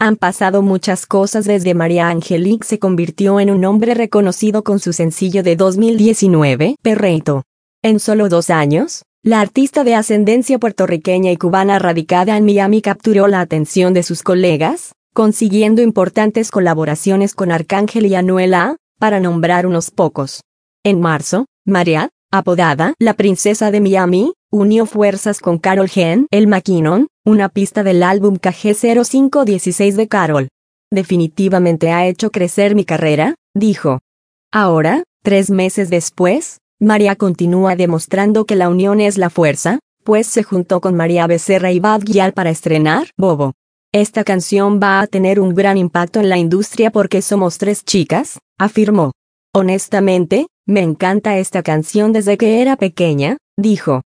Han pasado muchas cosas desde María Angelique se convirtió en un hombre reconocido con su sencillo de 2019, Perreíto. En solo 2 años, la artista de ascendencia puertorriqueña y cubana radicada en Miami capturó la atención de sus colegas, consiguiendo importantes colaboraciones con Arcángel y Anuel A, para nombrar unos pocos. En marzo, María, apodada La Princesa de Miami, unió fuerzas con Karol G en El Maquinón, una pista del álbum KG0516 de Karol. Definitivamente ha hecho crecer mi carrera, dijo. Ahora, 3 meses después, María continúa demostrando que la unión es la fuerza, pues se juntó con María Becerra y Bad Gyal para estrenar Bobo. Esta canción va a tener un gran impacto en la industria porque somos 3 chicas, afirmó. Honestamente, me encanta esta canción desde que era pequeña, dijo.